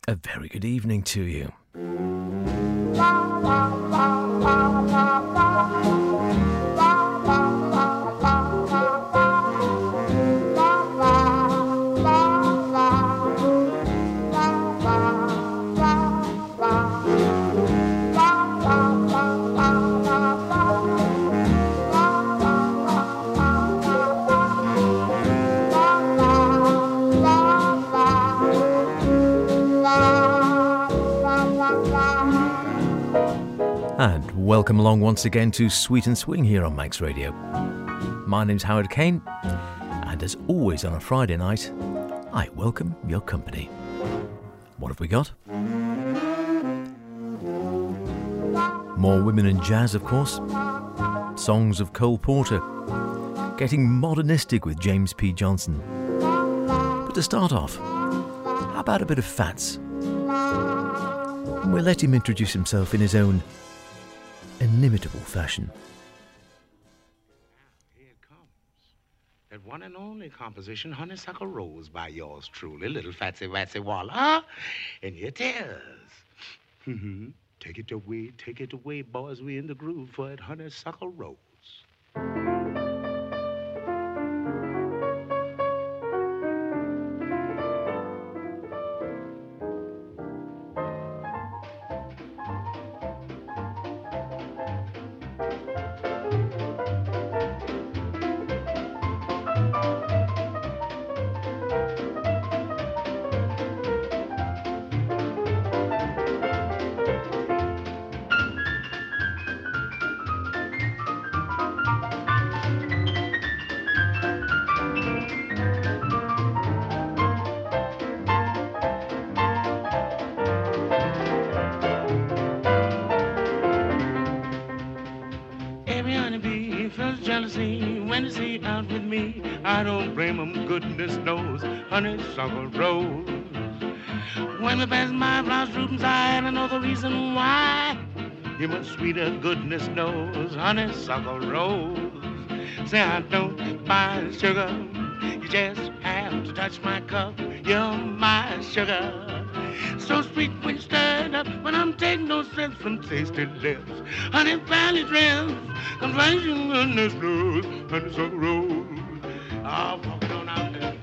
A very good evening to you. And welcome along once again to Sweet and Swing here on Manx Radio. My name's Howard Kane, and as always on a Friday night, I welcome your company. What have we got? More women in jazz, of course. Songs of Cole Porter. Getting modernistic with James P. Johnson. But to start off, how about a bit of Fats? We'll let him introduce himself in his own inimitable fashion. Here it comes. That one and only composition, Honeysuckle Rose, by yours truly, Little Fatsy Watsy Walla. And here it is. Take it away, boys. We in the groove for it, Honeysuckle Rose. I don't blame 'em, goodness knows, Honeysuckle Rose. When we pass my blouse drooping side, I know the reason why. You're much sweeter, goodness knows, Honeysuckle Rose. Say I don't buy sugar, you just have to touch my cup. You're my sugar, so sweet when you stir it up. When I'm taking no sense from tasty lips, Honey Valley dress, I'm flashing goodness knows, Honeysuckle Rose. Oh, walking on out there.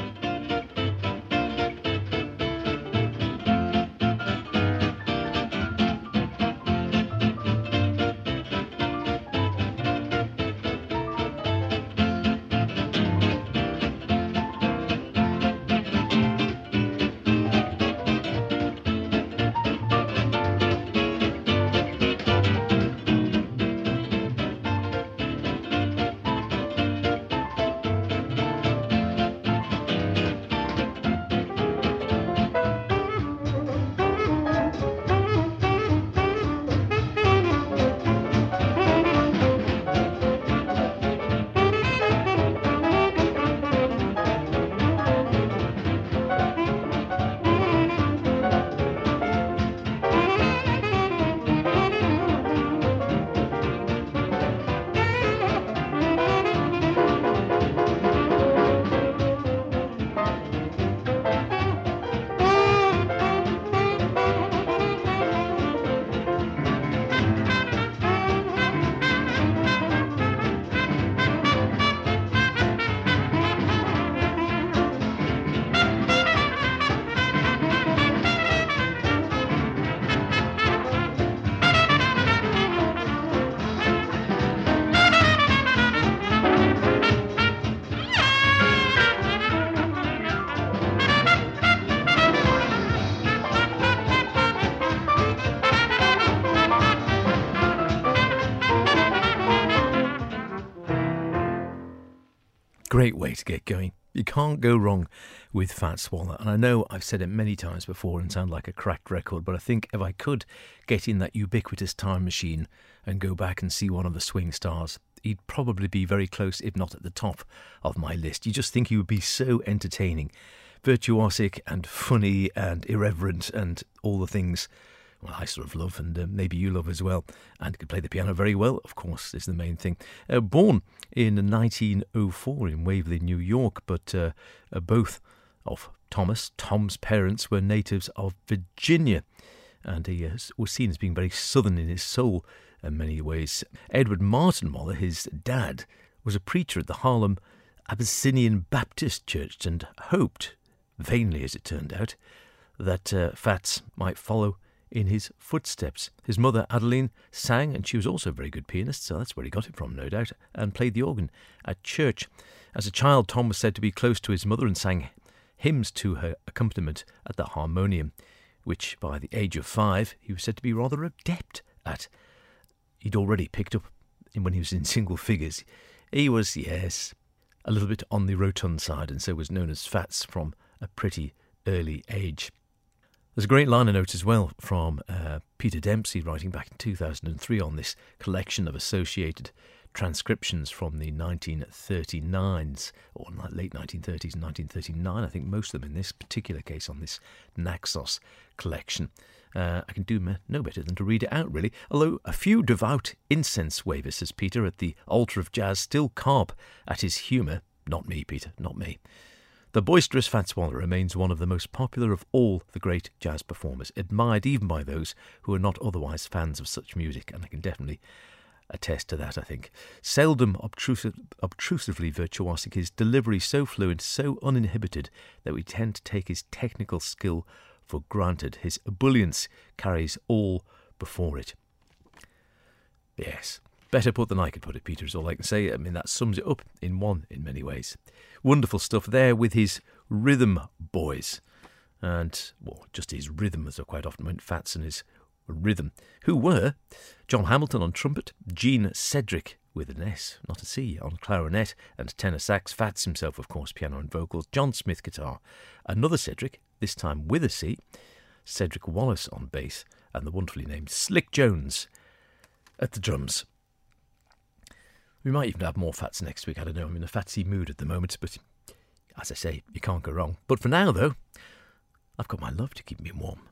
Great way to get going. You can't go wrong with Fats Waller. And I know I've said it many times before and sound like a cracked record, but I think if I could get in that ubiquitous time machine and go back and see one of the swing stars, he'd probably be very close, if not at the top of my list. You just think he would be so entertaining, virtuosic and funny and irreverent and all the things well, I sort of love, and maybe you love as well. And could play the piano very well, of course, is the main thing. Born in 1904 in Waverly, New York, but both of Tom's parents were natives of Virginia, and he was seen as being very southern in his soul in many ways. Edward Martin Waller, his dad, was a preacher at the Harlem Abyssinian Baptist Church and hoped, vainly as it turned out, that Fats might follow in his footsteps. His mother, Adeline, sang, and she was also a very good pianist, so that's where he got it from, no doubt, and played the organ at church. As a child, Tom was said to be close to his mother and sang hymns to her accompaniment at the harmonium, which by the age of 5 he was said to be rather adept at. He'd already picked up when he was in single figures. He was, yes, a little bit on the rotund side, and so was known as Fats from a pretty early age. There's a great liner note as well from Peter Dempsey, writing back in 2003 on this collection of associated transcriptions from the 1939s, or late 1930s and 1939, I think most of them in this particular case on this Naxos collection. I can do no better than to read it out, really, although a few devout incense wavers, says Peter, at the altar of jazz still carp at his humour. Not me, Peter, not me. The boisterous Fats Waller remains one of the most popular of all the great jazz performers, admired even by those who are not otherwise fans of such music, and I can definitely attest to that, I think. Seldom obtrusively virtuosic, his delivery so fluent, so uninhibited, that we tend to take his technical skill for granted. His ebullience carries all before it. Yes, better put than I could put it, Peter, is all I can say. I mean, that sums it up in many ways. Wonderful stuff there with his rhythm boys. And, well, just his rhythm, as I quite often went, Fats and his rhythm, who were John Hamilton on trumpet, Gene Cedric with an S, not a C, on clarinet and tenor sax, Fats himself, of course, piano and vocals, John Smith guitar, another Cedric, this time with a C, Cedric Wallace on bass, and the wonderfully named Slick Jones at the drums. We might even have more Fats next week, I don't know, I'm in a Fatsy mood at the moment, but as I say, you can't go wrong. But for now, though, I've got my love to keep me warm.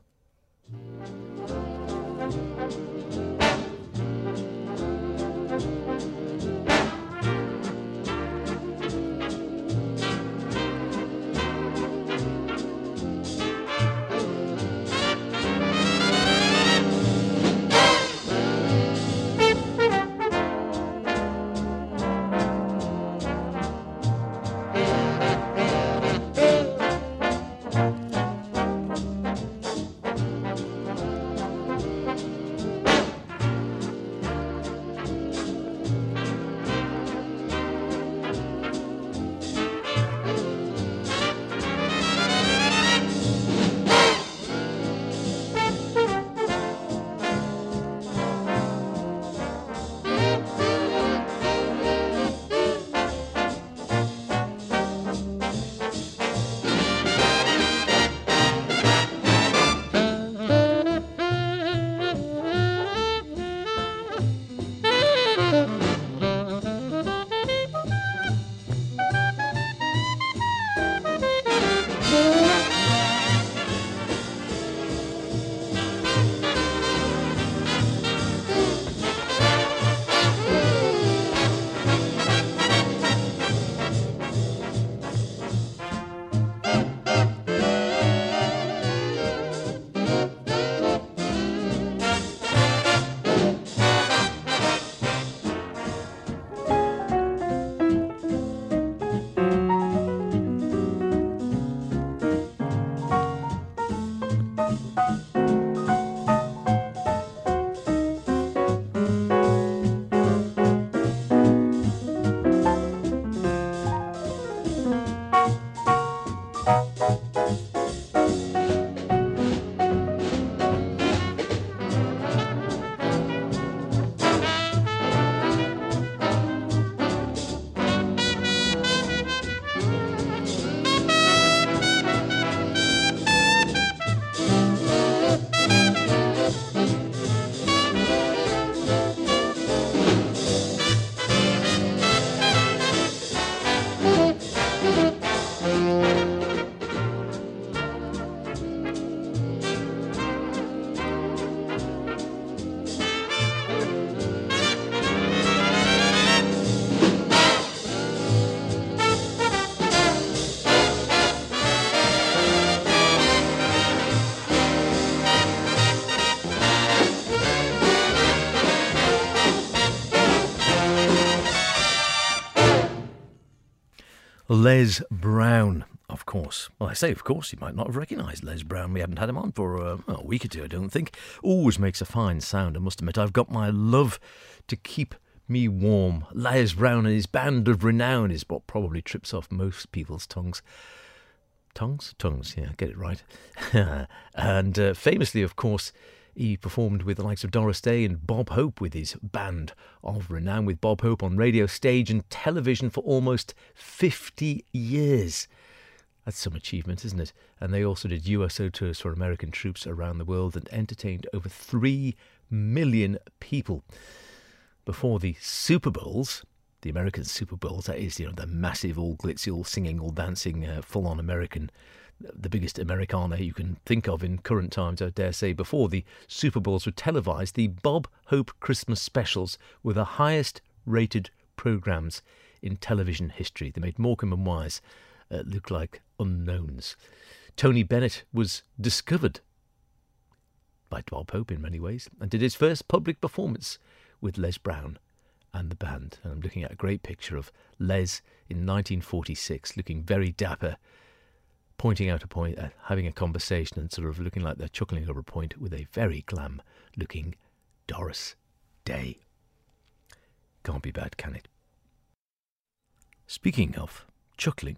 Les Brown, of course. Well, I say of course, you might not have recognised Les Brown. We haven't had him on for a week or two, I don't think. Always makes a fine sound, I must admit. I've got my love to keep me warm. Les Brown and his band of renown is what probably trips off most people's tongues. Tongues, yeah, get it right. And famously, of course, he performed with the likes of Doris Day and Bob Hope with his band of renown, with Bob Hope on radio, stage and television for almost 50 years. That's some achievement, isn't it? And they also did USO tours for American troops around the world and entertained over 3 million people. Before the Super Bowls, the American Super Bowls, that is, the massive, all glitzy, all singing, all dancing, full-on American, the biggest Americana you can think of in current times, I dare say. Before the Super Bowls were televised, the Bob Hope Christmas specials were the highest rated programmes in television history. They made Morecambe and Wise look like unknowns. Tony Bennett was discovered by Bob Hope in many ways and did his first public performance with Les Brown and the band. And I'm looking at a great picture of Les in 1946, looking very dapper, pointing out a point, having a conversation and sort of looking like they're chuckling over a point with a very glam-looking Doris Day. Can't be bad, can it? Speaking of chuckling...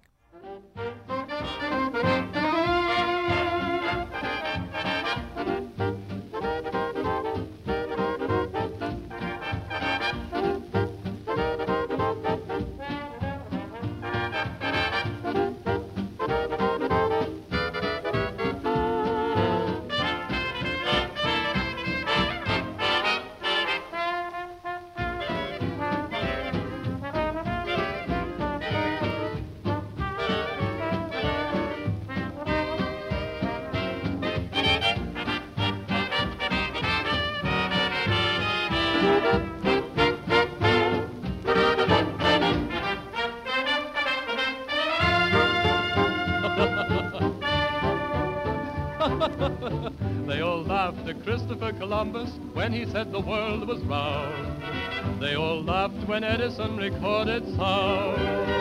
They all laughed at Christopher Columbus when he said the world was round. They all laughed when Edison recorded sound.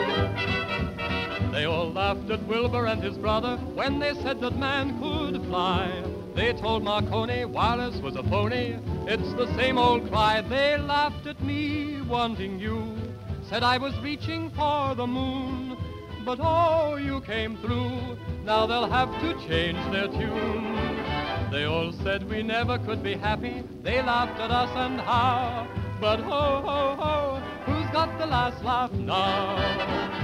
They all laughed at Wilbur and his brother when they said that man could fly. They told Marconi Wallace was a phony. It's the same old cry. They laughed at me wanting you, said I was reaching for the moon. But oh, you came through. Now they'll have to change their tune. They all said we never could be happy. They laughed at us and how. But ho, ho, ho, who's got the last laugh now?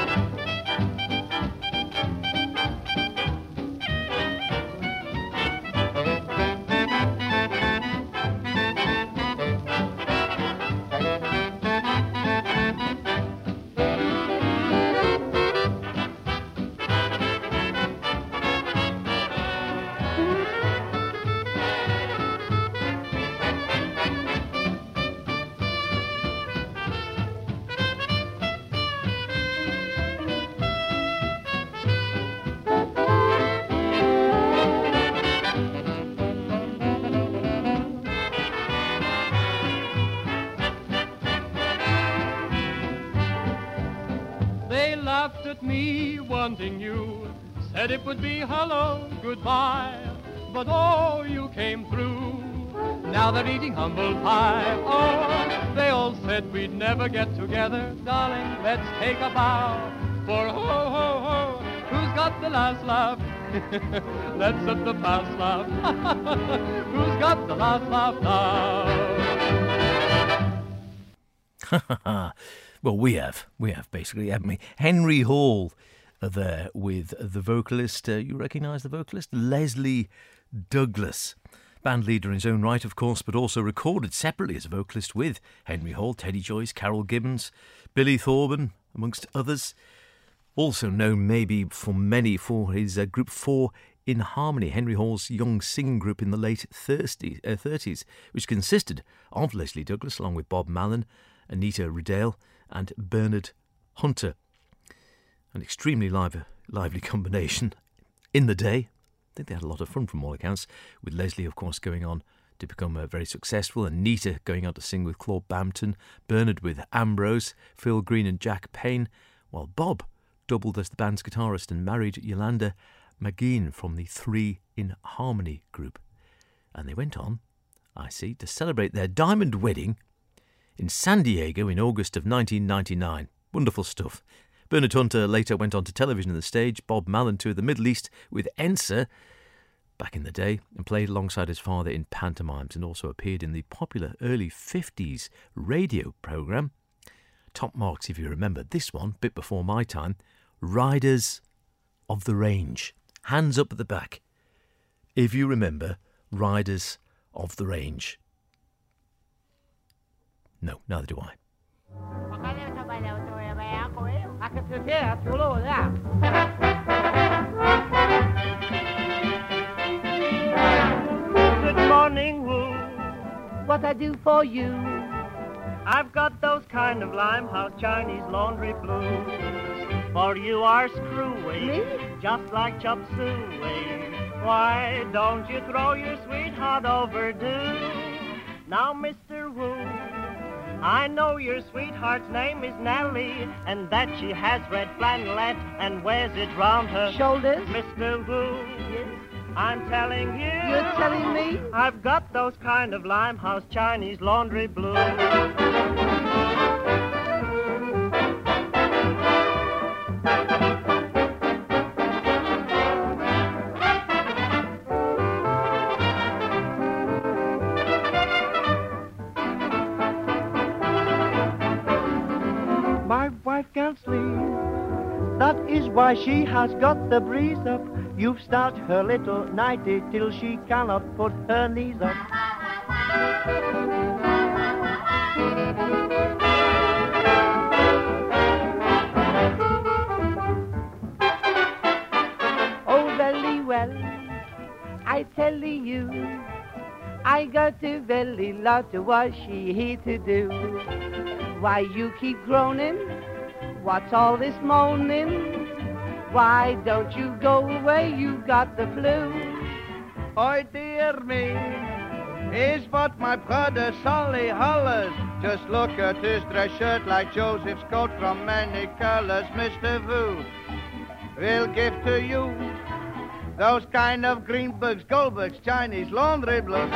Me wanting you, said it would be hello, goodbye, but oh, you came through. Now they're eating humble pie. Oh, they all said we'd never get together. Darling, let's take a bow. For ho, ho, ho, who's got the last laugh? Let's let the past laugh. Who's got the last laugh now? Well, we have basically, haven't we? Henry Hall there with the vocalist. You recognise the vocalist? Leslie Douglas. Band leader in his own right, of course, but also recorded separately as a vocalist with Henry Hall, Teddy Joyce, Carol Gibbons, Billy Thorburn, amongst others. Also known maybe for many for his group 4 in Harmony, Henry Hall's young singing group in the late 30s, which consisted of Leslie Douglas along with Bob Mallon, Anita Riddell and Bernard Hunter. An extremely lively combination in the day. I think they had a lot of fun from all accounts, with Leslie, of course, going on to become very successful, and Anita going on to sing with Claude Bampton, Bernard with Ambrose, Phil Green and Jack Payne, while Bob doubled as the band's guitarist and married Yolanda McGean from the Three in Harmony group. And they went on, I see, to celebrate their diamond wedding in San Diego in August of 1999. Wonderful stuff. Bernard Hunter later went on to television and the stage. Bob Malan toured the Middle East with Ensa back in the day and played alongside his father in pantomimes and also appeared in the popular early 50s radio programme Top Marks, if you remember. This one, bit before my time, Riders of the Range. Hands up at the back if you remember Riders of the Range. No, neither do I. Good morning, Woo. What I do for you? I've got those kind of Limehouse Chinese laundry blues. For you are screwy, me? Just like chop suey. Why don't you throw your sweetheart overdue? Now, Mr. Woo, I know your sweetheart's name is Nellie, and that she has red flannelette and wears it round her shoulders. Mr. Woo, yes? I'm telling you. You're telling me? I've got those kind of Limehouse Chinese laundry blues. My wife can't sleep. That is why she has got the breeze up. You've started her little nighty till she cannot put her knees up. Oh, very well, I tell you, I got a very lot of washing here to do. Why you keep groaning? What's all this moaning? Why don't you go away? You got the flu. Oh, dear me, is what my brother Solly hollers. Just look at his dress shirt like Joseph's coat from many colors. Mr. Vu will give to you those kind of Greenberg's, Goldberg's, Chinese laundry blues.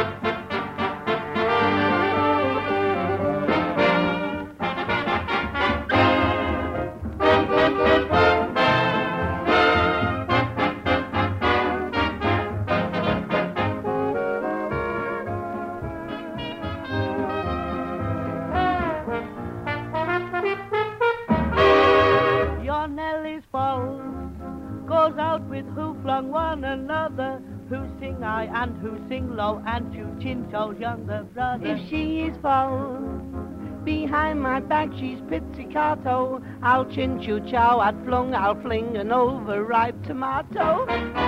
And who sing low and to Chinto's younger brother. If she is false, behind my back she's pizzicato. I'll chin-chu chow, I'll flung, I'll fling an overripe tomato.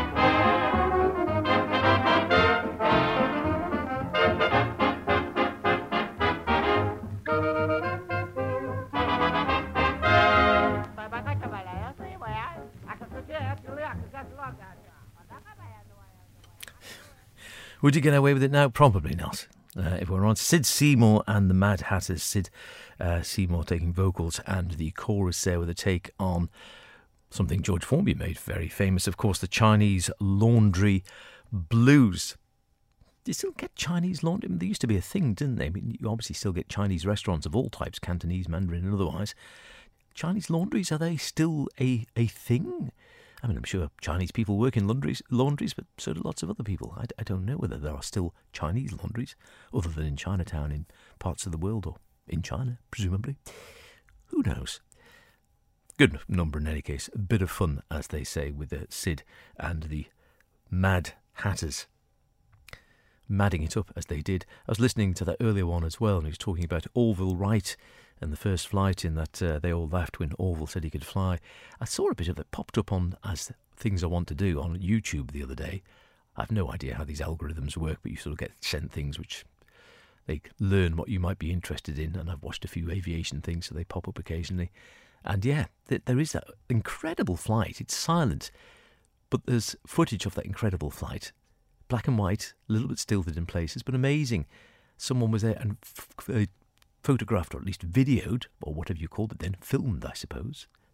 Would you get away with it now? Probably not. If we're on Sid Seymour and the Mad Hatters, Sid Seymour taking vocals and the chorus there with a take on something George Formby made very famous, of course, the Chinese laundry blues. Do you still get Chinese laundry? I mean, they used to be a thing, didn't they? I mean, you obviously still get Chinese restaurants of all types, Cantonese, Mandarin and otherwise. Chinese laundries, are they still a thing? I mean, I'm sure Chinese people work in laundries, but so do lots of other people. I don't know whether there are still Chinese laundries, other than in Chinatown in parts of the world, or in China, presumably. Who knows? Good number in any case. A bit of fun, as they say, with Sid and the Mad Hatters. Madding it up as they did. I was listening to that earlier one as well, and he was talking about Orville Wright and the first flight in that they all laughed when Orville said he could fly. I saw a bit of it popped up on as things I want to do on YouTube the other day. I've no idea how these algorithms work, but you sort of get sent things which they learn what you might be interested in, and I've watched a few aviation things, so they pop up occasionally. And yeah, there is that incredible flight. It's silent, but there's footage of that incredible flight. Black and white, a little bit stilted in places, but amazing. Someone was there and photographed, or at least videoed, or whatever you called it then, filmed, I suppose,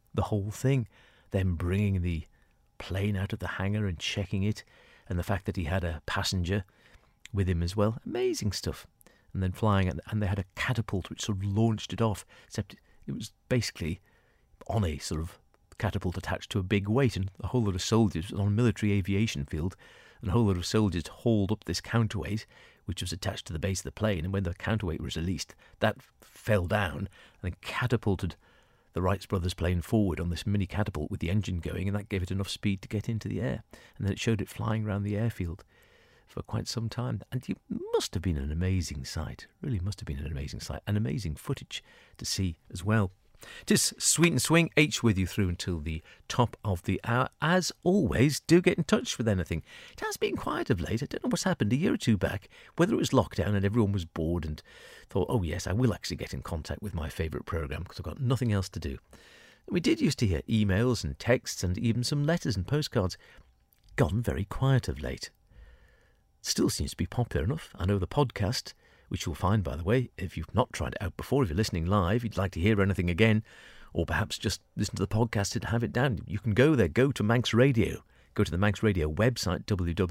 the whole thing. Them bringing the plane out of the hangar and checking it, and the fact that he had a passenger with him as well. Amazing stuff. And then flying, and they had a catapult which sort of launched it off, except it was basically on a sort of catapult attached to a big weight, and a whole lot of soldiers on a military aviation field, and a whole lot of soldiers hauled up this counterweight which was attached to the base of the plane, and when the counterweight was released, that fell down and then catapulted the Wright brothers plane forward on this mini catapult with the engine going, and that gave it enough speed to get into the air, and then it showed it flying around the airfield for quite some time. And it must have been an amazing sight, really must have been an amazing sight, and amazing footage to see as well. Tis Sweet and Swing, H with you through until the top of the hour. As always, do get in touch with anything. It has been quiet of late. I don't know what's happened. A year or two back, whether it was lockdown and everyone was bored and thought, oh yes, I will actually get in contact with my favourite programme because I've got nothing else to do. We did used to hear emails and texts and even some letters and postcards. Gone very quiet of late. Still seems to be popular enough. I know the podcast, which you'll find, by the way, if you've not tried it out before, if you're listening live, you'd like to hear anything again, or perhaps just listen to the podcast and have it down, you can go there, go to Manx Radio, go to the Manx Radio website,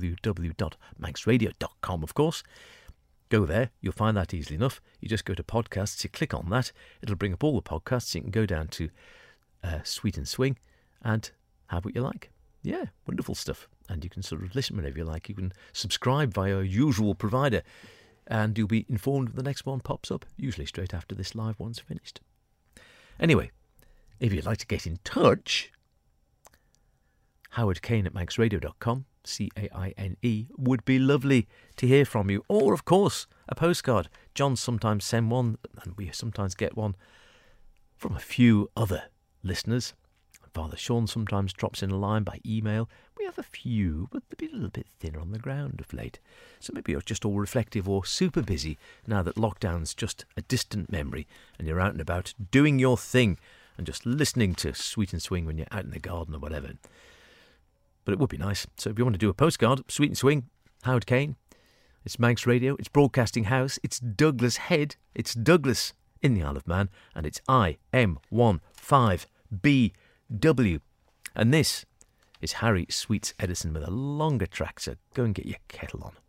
www.manxradio.com, of course. Go there, you'll find that easily enough. You just go to podcasts, you click on that, it'll bring up all the podcasts, you can go down to Sweet and Swing and have what you like. Yeah, wonderful stuff. And you can sort of listen whenever you like. You can subscribe via your usual provider, and you'll be informed when the next one pops up, usually straight after this live one's finished. Anyway, if you'd like to get in touch, Howard Kane at manxradio.com, Caine, would be lovely to hear from you. Or, of course, a postcard. John sometimes send one, and we sometimes get one from a few other listeners. Father Sean sometimes drops in a line by email. We have a few, but they've been a little bit thinner on the ground of late. So maybe you're just all reflective or super busy now that lockdown's just a distant memory and you're out and about doing your thing and just listening to Sweet and Swing when you're out in the garden or whatever. But it would be nice. So if you want to do a postcard, Sweet and Swing, Howard Kane. It's Manx Radio, it's Broadcasting House, it's Douglas Head, it's Douglas in the Isle of Man, and it's IM15BW. And this is Harry Sweets Edison with a longer track, so go and get your kettle on.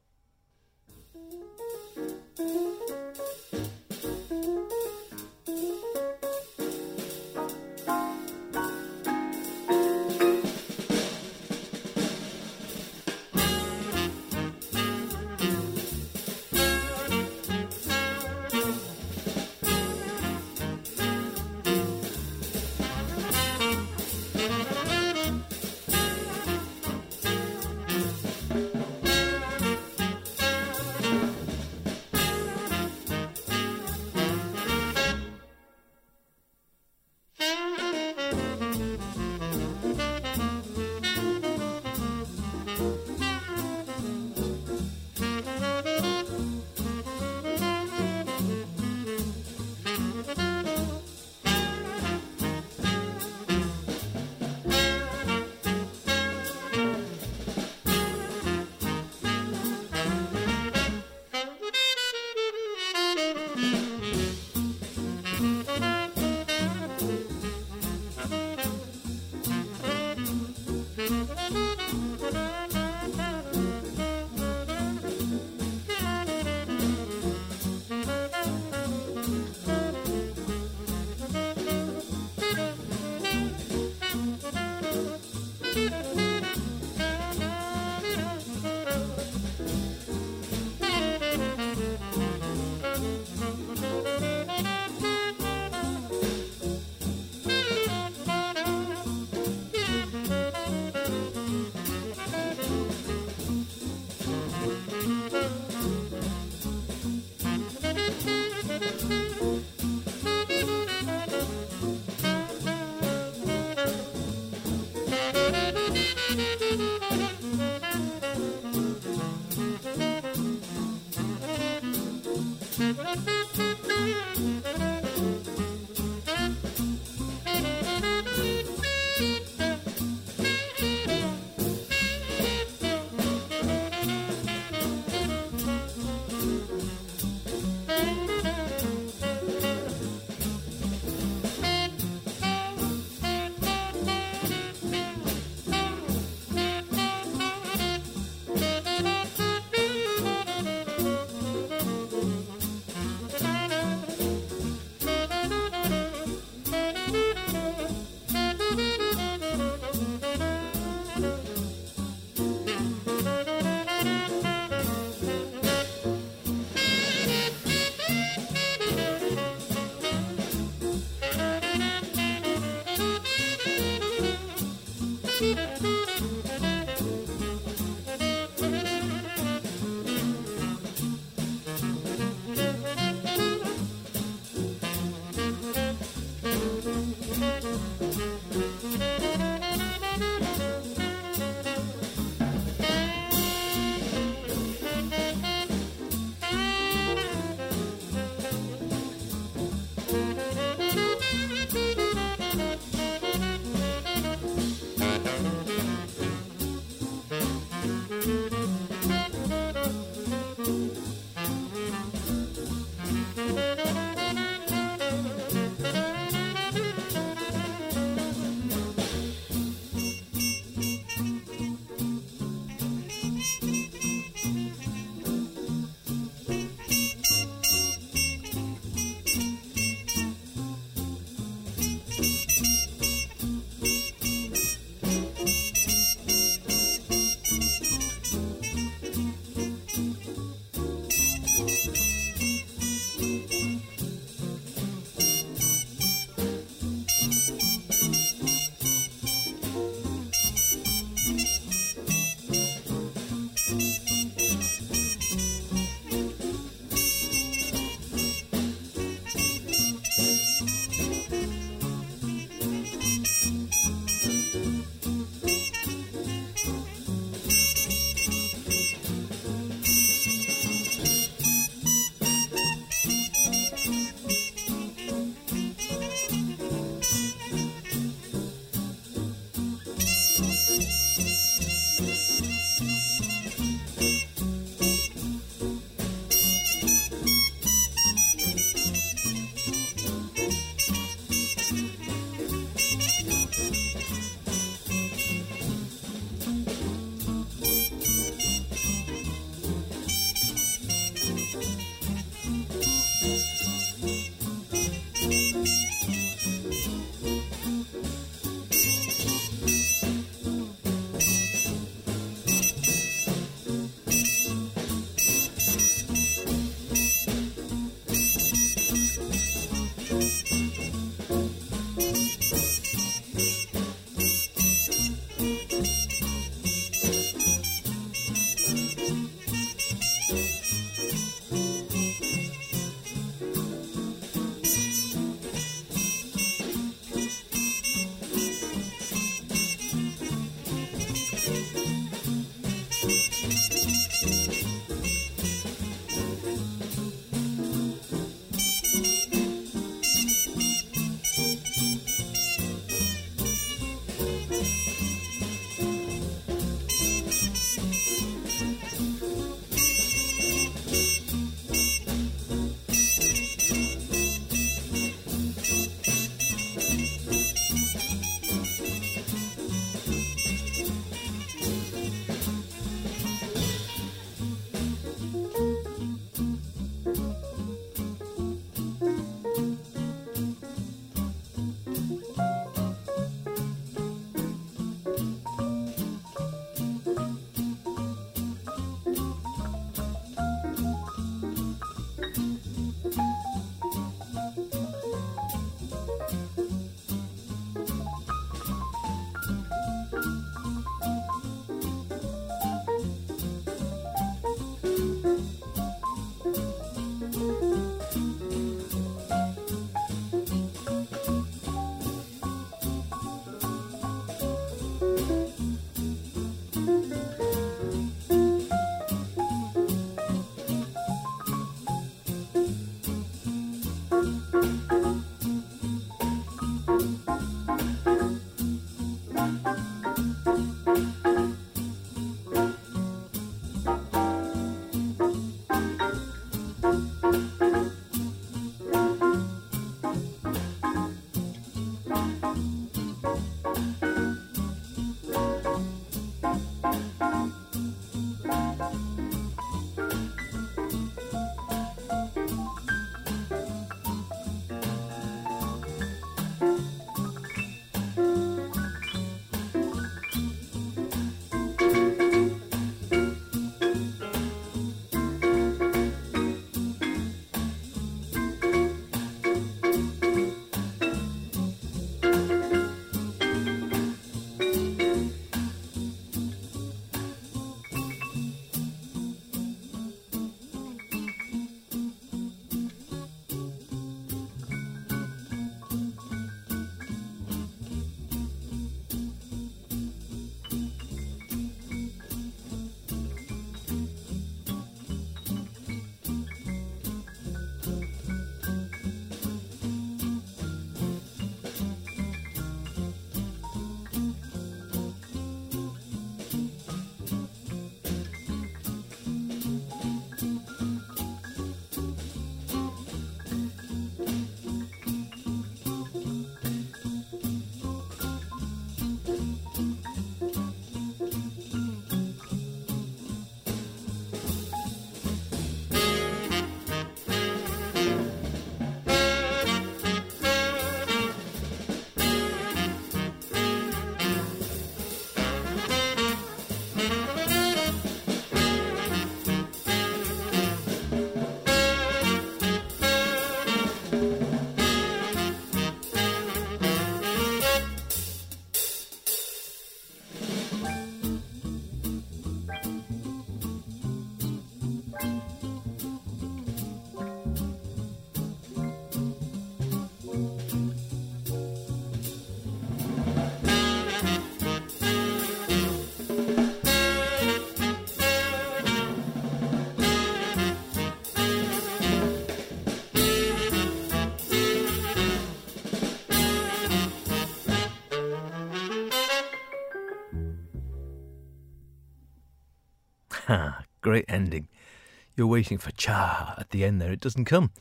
Ha, great ending. You're waiting for cha at the end there. It doesn't come.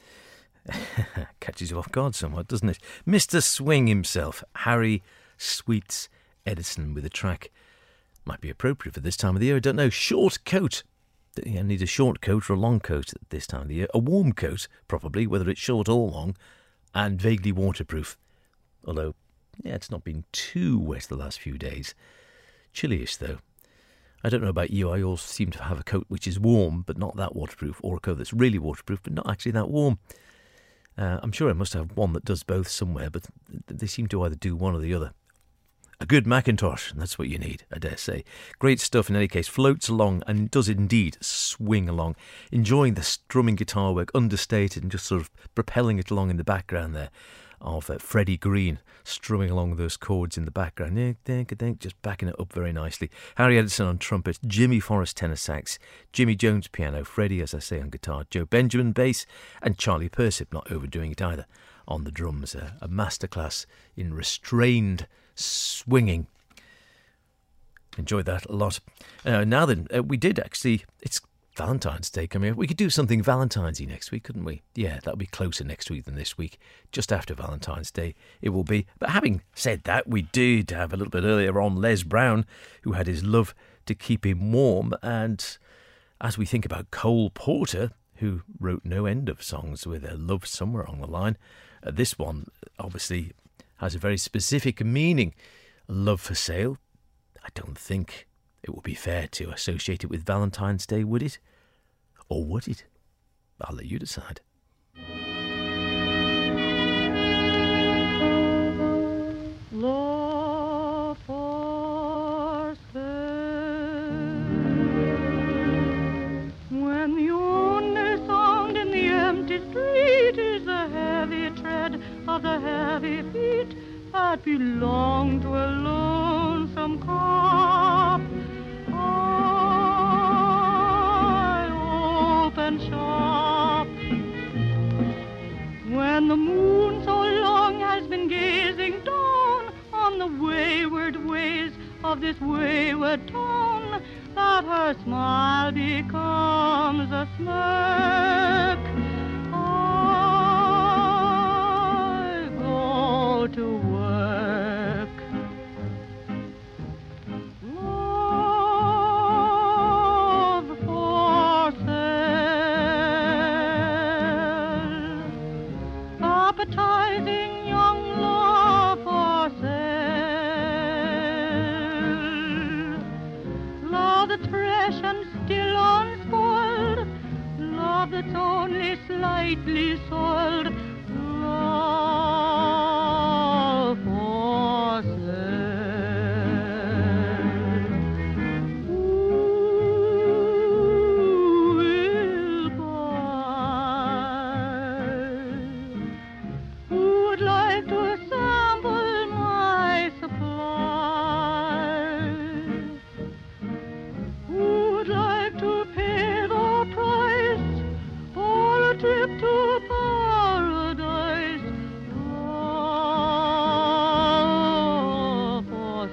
Catches you off guard somewhat, doesn't it? Mr. Swing himself, Harry Sweets Edison, with a track. Might be appropriate for this time of the year, I don't know. Short coat. You need a short coat or a long coat at this time of the year. A warm coat, probably, whether it's short or long, and vaguely waterproof. Although, yeah, it's not been too wet the last few days. Chilly-ish, though. I don't know about you, I always seem to have a coat which is warm, but not that waterproof, or a coat that's really waterproof, but not actually that warm. I'm sure I must have one that does both somewhere, but they seem to either do one or the other. A good Macintosh, and that's what you need, I dare say. Great stuff in any case. Floats along and does indeed swing along. Enjoying the strumming guitar work, understated and just sort of propelling it along in the background there of Freddie Green strumming along those chords in the background. Just backing it up very nicely. Harry Edison on trumpet, Jimmy Forrest tenor sax, Jimmy Jones piano, Freddie, as I say, on guitar, Joe Benjamin bass, and Charlie Persip, not overdoing it either, on the drums. A masterclass in restrained swinging. Enjoyed that a lot. Now then, we did actually, it's Valentine's Day coming up. We could do something Valentine's-y next week, couldn't we? Yeah, that'll be closer next week than this week. Just after Valentine's Day it will be. But having said that, we did have a little bit earlier on Les Brown, who had his Love to Keep Him Warm. And as we think about Cole Porter, who wrote no end of songs with a love somewhere along the line, this one obviously has a very specific meaning. Love for Sale. I don't think it would be fair to associate it with Valentine's Day, would it? Or would it? I'll let you decide. Love for sale. When the only sound in the empty street is the heavy tread of the heavy feet that belong to a lonesome cop, I open shop. When the moon so long has been gazing down on the wayward ways of this wayward town, that her smile becomes a smirk, I go to work. Love for sale, appetizing young love for sale, love that's fresh and still unspoiled, love that's only slightly soiled, love for sale. Who will buy? Who would like to sample my supply? Who would like to pay the price for a trip to paradise? Love for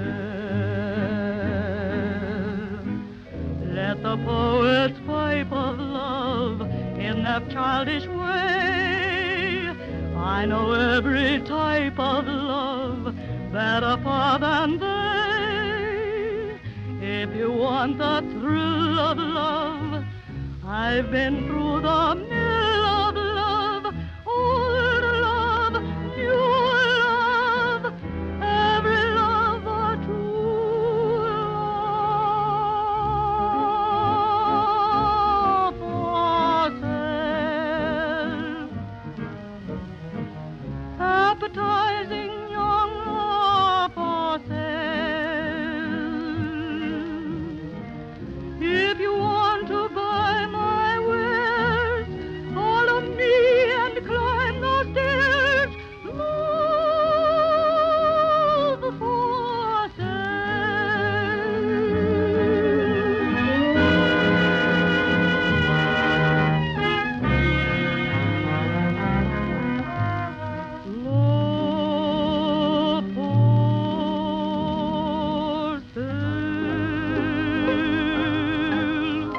sale. Let the poets pipe of love in their childish way. I know every type of love better far than they. If you want the thrill of love, I've been through the mill of love, old love, new love, every love a true love for sale. Appetizing young love for sale. If you want to buy my wares, follow me and climb the stairs. Love for sale. Love for sale.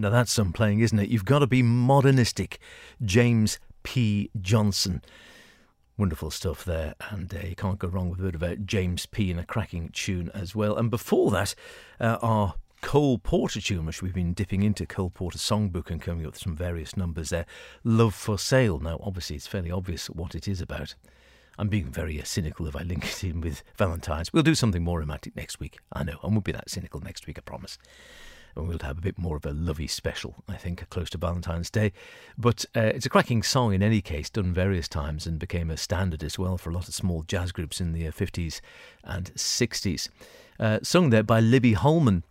Now that's some playing, isn't it? You've got to be modernistic. James P. Johnson. Wonderful stuff there, and you can't go wrong with a bit of James P. and a cracking tune as well. And before that, our Cole Porter tune, which we've been dipping into, Cole Porter Songbook, and coming up with some various numbers there. Love for Sale. Now, obviously, it's fairly obvious what it is about. I'm being very cynical if I link it in with Valentine's. We'll do something more romantic next week. I know, I won't be that cynical next week, I promise. And we'll have a bit more of a lovey special, I think, close to Valentine's Day. But it's a cracking song in any case, done various times, and became a standard as well for a lot of small jazz groups in the 50s and 60s. Sung there by Libby Holman.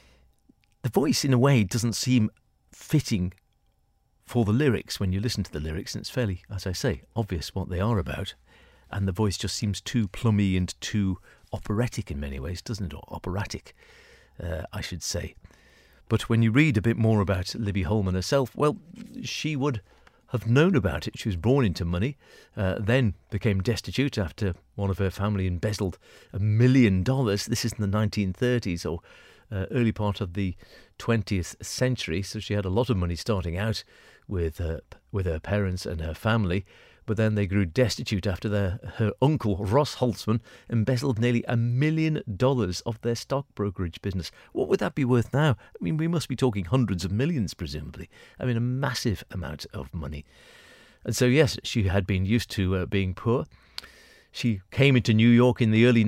The voice, in a way, doesn't seem fitting for the lyrics when you listen to the lyrics, and it's fairly, as I say, obvious what they are about. And the voice just seems too plummy and too operatic in many ways, doesn't it? Or operatic, I should say. But when you read a bit more about Libby Holman herself, well, she would have known about it. She was born into money, then became destitute after one of her family embezzled $1 million. This is in the 1930s, or early part of the 20th century. So she had a lot of money starting out with her parents and her family. But then they grew destitute after her uncle, Ross Holtzman, embezzled nearly $1 million of their stock brokerage business. What would that be worth now? I mean, we must be talking hundreds of millions, presumably. I mean, a massive amount of money. And so, yes, she had been used to being poor. She came into New York in the early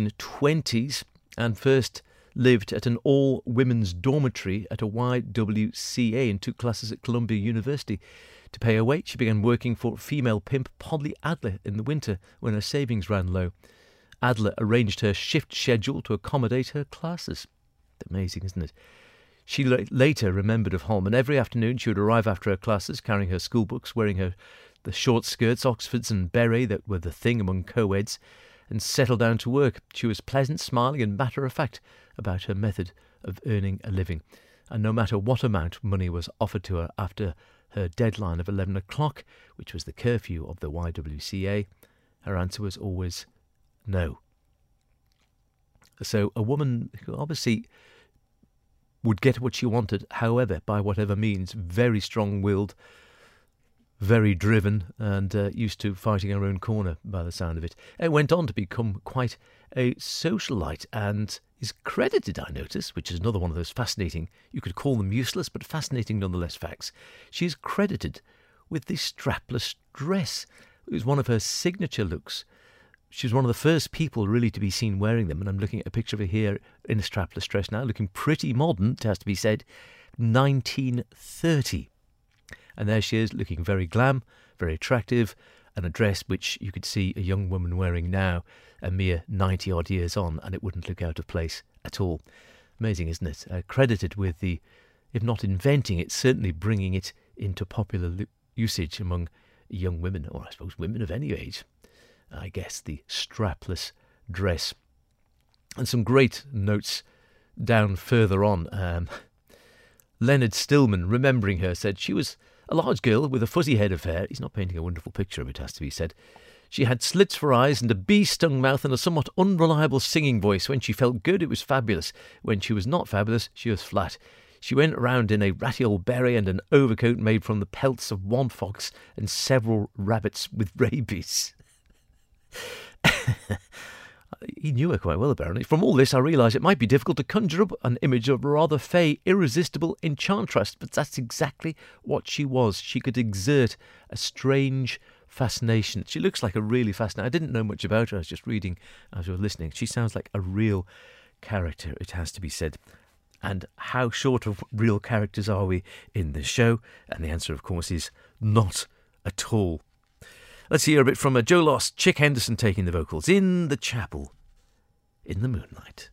1920s and first lived at an all-women's dormitory at a YWCA and took classes at Columbia University. To pay her way, she began working for female pimp Polly Adler in the winter when her savings ran low. Adler arranged her shift schedule to accommodate her classes. Amazing, isn't it? She later remembered of Holman. Every afternoon she would arrive after her classes, carrying her school books, wearing the short skirts, Oxfords and beret that were the thing among co-eds, and settle down to work. She was pleasant, smiling and matter-of-fact about her method of earning a living. And no matter what amount of money was offered to her after her deadline of 11 o'clock, which was the curfew of the YWCA, her answer was always no. So a woman who obviously would get what she wanted, however, by whatever means, very strong-willed, very driven, and used to fighting her own corner by the sound of it. It went on to become quite a socialite and is credited, I notice, which is another one of those fascinating, you could call them useless, but fascinating nonetheless facts. She is credited with the strapless dress. It was one of her signature looks. She was one of the first people really to be seen wearing them, and I'm looking at a picture of her here in a strapless dress now, looking pretty modern, it has to be said, 1930. And there she is, looking very glam, very attractive, and a dress which you could see a young woman wearing now, a mere 90-odd years on, and it wouldn't look out of place at all. Amazing, isn't it? Credited with the, if not inventing it, certainly bringing it into popular usage among young women, or I suppose women of any age. I guess the strapless dress. And some great notes down further on. Leonard Stillman, remembering her, said she was a large girl with a fuzzy head of hair. He's not painting a wonderful picture of it, has to be said. She had slits for eyes and a bee-stung mouth and a somewhat unreliable singing voice. When she felt good, it was fabulous. When she was not fabulous, she was flat. She went around in a ratty old beret and an overcoat made from the pelts of one fox and several rabbits with rabies. He knew her quite well, apparently. From all this, I realised it might be difficult to conjure up an image of a rather fey, irresistible enchantress, but that's exactly what she was. She could exert a strange fascination. She looks like a really fascinating... I didn't know much about her. I was just reading as I was listening. She sounds like a real character, it has to be said. And how short of real characters are we in this show? And the answer, of course, is not at all. Let's hear a bit from Joe Loss, Chick Henderson taking the vocals, In the Chapel in the Moonlight.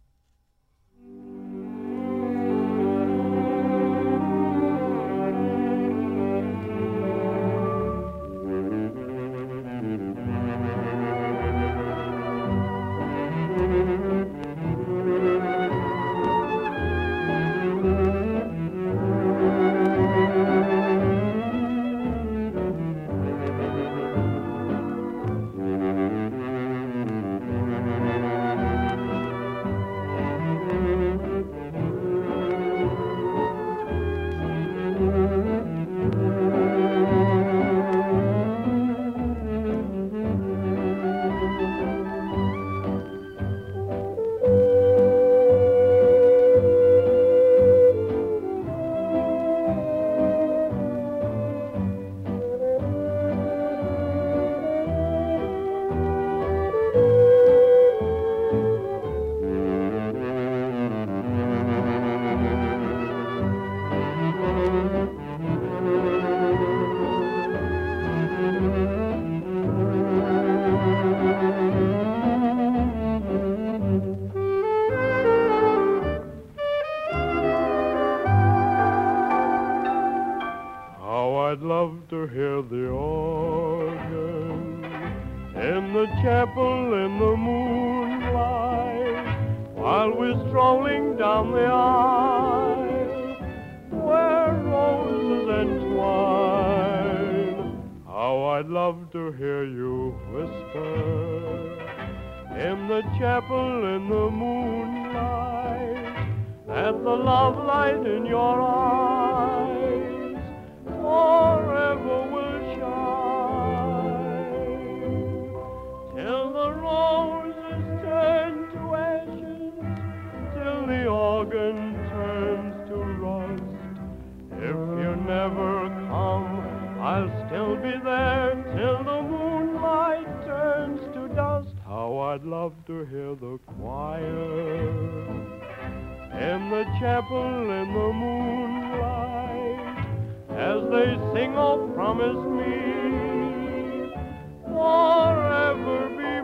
the organ, in the chapel in the moonlight, while we're strolling down the aisle, where roses entwine. How I'd love to hear you whisper, in the chapel in the moonlight, at the love light in your eyes, forever will shine, till the roses turn to ashes, till the organ turns to rust. If you never come, I'll still be there till the moonlight turns to dust. How I'd love to hear the choir in the chapel in the moonlight, as they sing, oh, promise me, forever be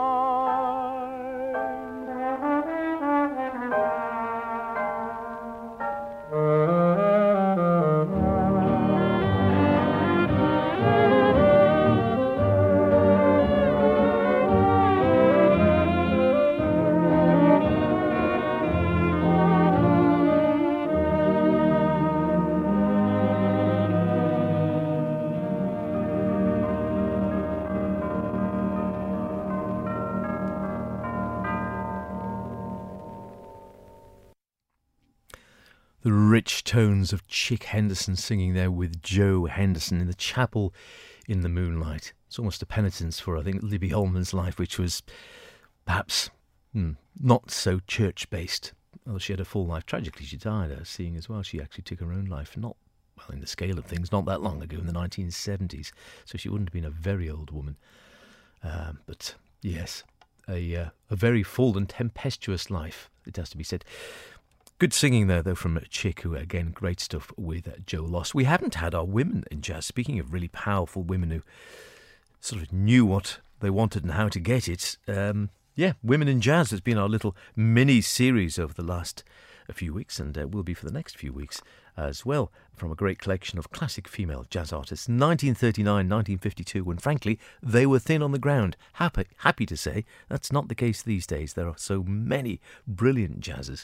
The rich tones of Chick Henderson singing there with Joe Henderson in the chapel in the moonlight. It's almost a penitence for, I think, Libby Holman's life, which was perhaps not so church-based. Although she had a full life. Tragically, she died, seeing as well. She actually took her own life, not, well, in the scale of things, not that long ago, in the 1970s. So she wouldn't have been a very old woman. But, yes, a very full and tempestuous life, it has to be said. Good singing there, though, from Chick, who, again, great stuff with Joe Loss. We haven't had our women in jazz. Speaking of really powerful women who sort of knew what they wanted and how to get it, Women in Jazz has been our little mini-series over the last few weeks, and will be for the next few weeks as well, from a great collection of classic female jazz artists. 1939, 1952, when, frankly, they were thin on the ground. Happy to say that's not the case these days. There are so many brilliant jazzers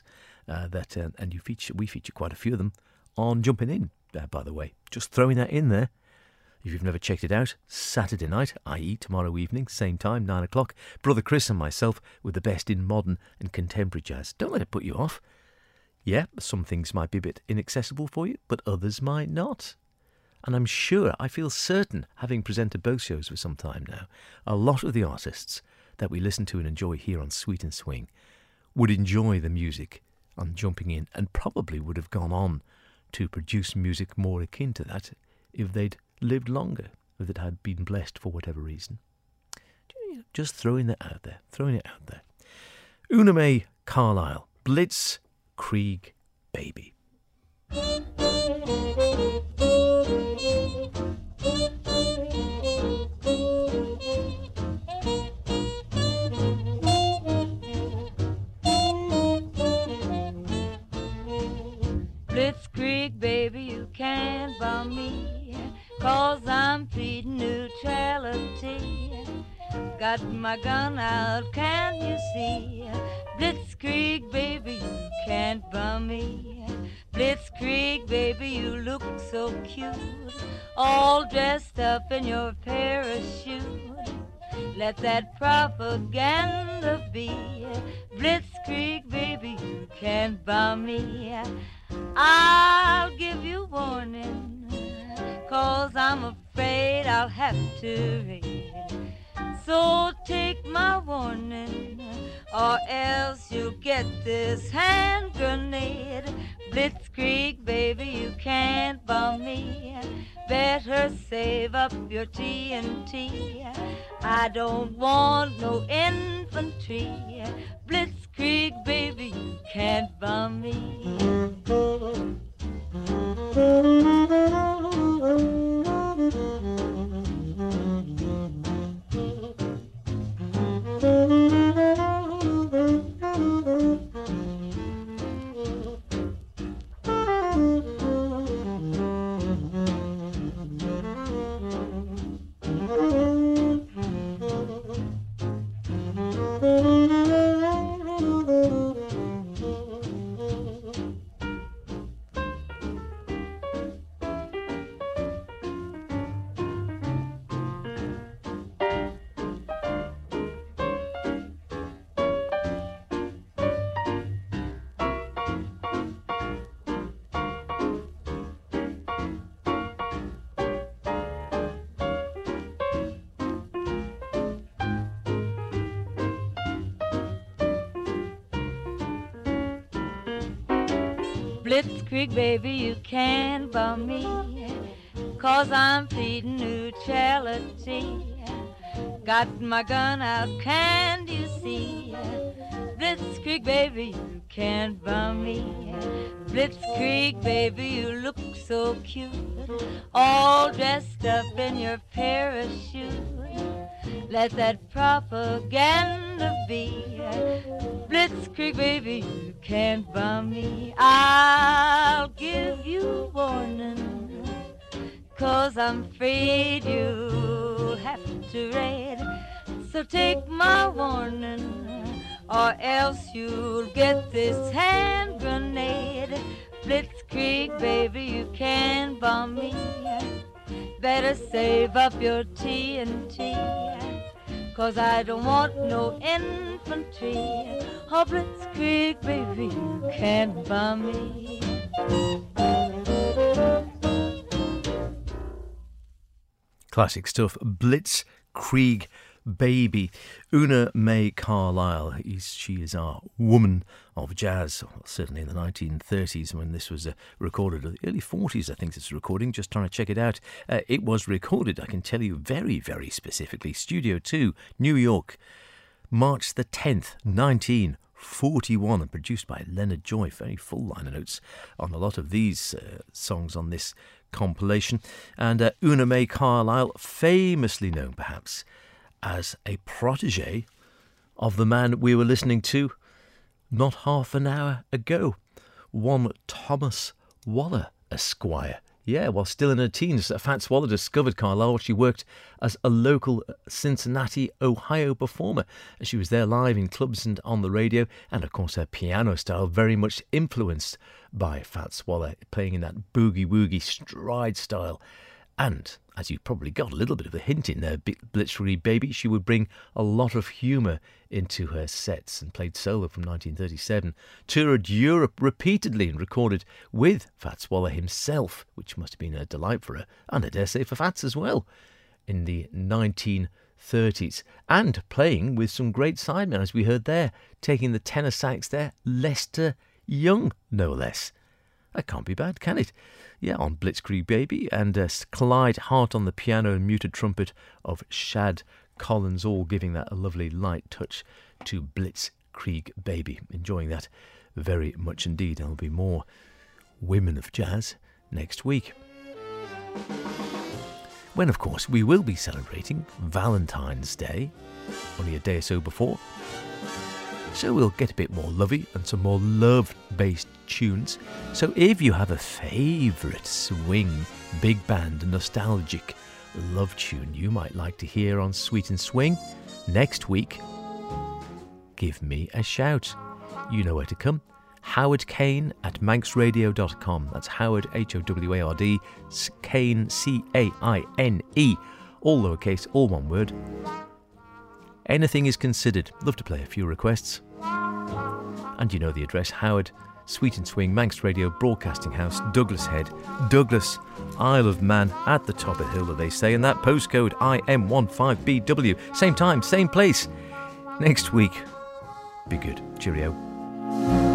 and we feature quite a few of them on Jumping In, by the way. Just throwing that in there. If you've never checked it out, Saturday night, i.e. tomorrow evening, same time, 9 o'clock, Brother Chris and myself with the best in modern and contemporary jazz. Don't let it put you off. Yeah, some things might be a bit inaccessible for you, but others might not. And I'm sure, I feel certain, having presented both shows for some time now, a lot of the artists that we listen to and enjoy here on Sweet and Swing would enjoy the music on Jumping In, and probably would have gone on to produce music more akin to that if they'd lived longer, if it had been blessed for whatever reason. Just throwing it out there. Una Mae Carlisle, Blitz Krieg Baby. Blitzkrieg, baby, you can't bum me, 'cause I'm pleading neutrality. Got my gun out, can't you see? Blitzkrieg, baby, you can't bum me. Blitzkrieg, baby, you look so cute, all dressed up in your parachute. Let that propaganda be. Blitzkrieg, baby, you can't bum me. I'll give you warning, 'cause I'm afraid I'll have to raid. So take my warning, or else you'll get this hand grenade. Blitzkrieg, baby, you can't bum me. Better save up your TNT. I don't want no infantry. Blitzkrieg, baby, you can't bum me. Blitzkrieg, baby, you can't bum me, 'cause I'm pleading neutrality. Got my gun out, can't you see? Blitzkrieg, baby, you can't bum me. Blitzkrieg, baby, you look so cute, all dressed up in your parachute. Let that propaganda be. Blitzkrieg, baby, you can't bum me. I'll give you warning, 'cause I'm afraid you'll have to raid. So take my warning, or else you'll get this hand grenade. Blitzkrieg, baby, you can't bomb me. Better save up your TNT, 'cause I don't want no infantry. Oh, Blitzkrieg, baby, you can't bomb me. Classic stuff. Blitzkrieg Baby. Una Mae Carlisle. She is our woman of jazz, certainly in the 1930s when this was recorded, or the early 40s I think it's recording, just trying to check it out. It was recorded, I can tell you very, very specifically, Studio 2, New York, March the 10th, 1941, and produced by Leonard Joy. Very full liner notes on a lot of these songs on this compilation. And Una Mae Carlisle, famously known perhaps as a protege of the man we were listening to not half an hour ago, one Thomas Waller Esquire. Yeah, while still in her teens, Fats Waller discovered Carlisle while she worked as a local Cincinnati, Ohio performer. She was there live in clubs and on the radio, and of course her piano style very much influenced by Fats Waller, playing in that boogie-woogie stride style. And, as you probably got a little bit of a hint in there, Blitzkrieg Baby, she would bring a lot of humour into her sets and played solo from 1937. Toured Europe repeatedly and recorded with Fats Waller himself, which must have been a delight for her, and I dare say for Fats as well, in the 1930s. And playing with some great sidemen, as we heard there, taking the tenor sax there, Lester Young, no less. That can't be bad, can it? Yeah, on Blitzkrieg Baby, and Clyde Hart on the piano and muted trumpet of Shad Collins, all giving that a lovely light touch to Blitzkrieg Baby. Enjoying that very much indeed. There'll be more Women of Jazz next week, when of course we will be celebrating Valentine's Day, only a day or so before. So we'll get a bit more lovey and some more love-based tunes. So if you have a favourite swing, big band, nostalgic love tune you might like to hear on Sweet and Swing next week, give me a shout. You know where to come. Howard Kane at manxradio.com. That's Howard, Howard, Kane, Caine, all lowercase, all one word. Anything is considered. Love to play a few requests. And you know the address, Howard, Sweet and Swing, Manx Radio, Broadcasting House, Douglas Head, Douglas, Isle of Man, at the top of the hill, that they say, and that postcode IM15BW. Same time, same place. Next week. Be good. Cheerio.